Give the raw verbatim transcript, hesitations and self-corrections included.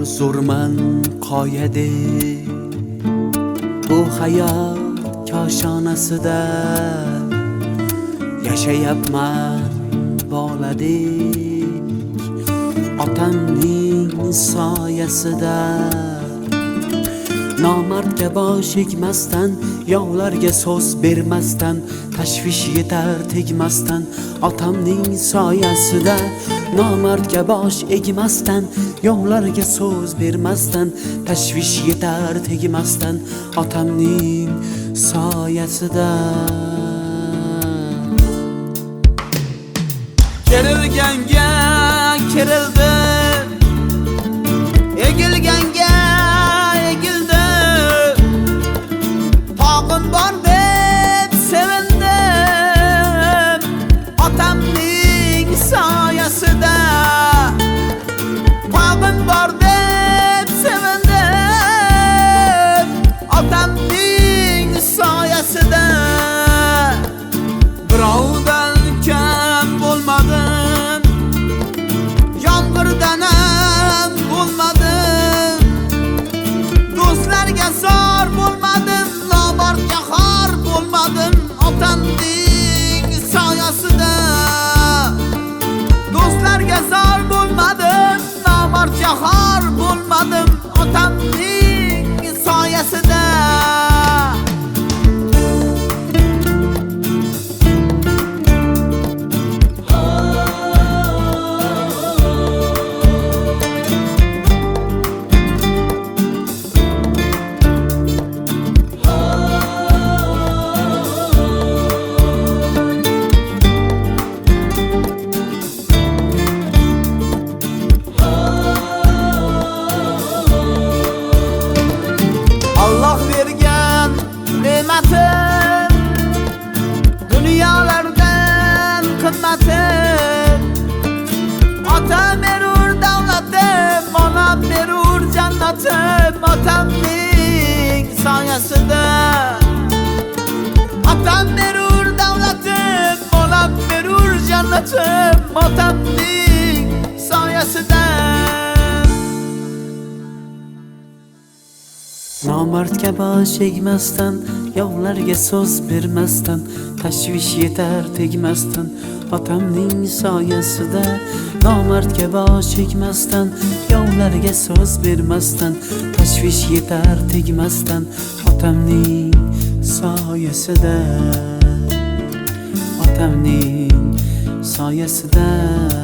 huzurman qoyadek bu hayot koshonasida yashayapman boladek otamning soyasida. Nomardga bosh egmasdan, yovlarga so'z bermasdan, tashvish yetar tegmasdan otamning soyasida. Nomardga bosh egmasdan, yovlarga so'z bermasdan, tashvish yetar tegmasdan otamning soyasida. Kerilganga kerildi, egilganga egildi, tog'im bor deb sevindim otamning soyasida. Tog'im bor deb sevindim otamning soyasida. Birovdan kam bo'lmadim, yomg'irdan ham bo'lmadim, do'stlarga zor bo'lmadim, nomardga xor bo'lmadim otamning soyasida. Do'stlarga zor bo'lmadim, nomardga xor bo'lmadim otamning soyasida. Allah vergan ne'matim dunyolardan qimmatim. Otam berur davlatim, onam berur jannatim otamning soyasida. Otam berur davlatim, onam berur jannatim otamning soyasida. Nomardga bosh egmasdan, yovlarga so'z bermasdan, tashvish yetar tegmasdan otamning soyasida. Nomardga bosh egmasdan, yovlarga so'z bermasdan, tashvish yetar tegmasdan otamning soyasida. Otamning soyasida.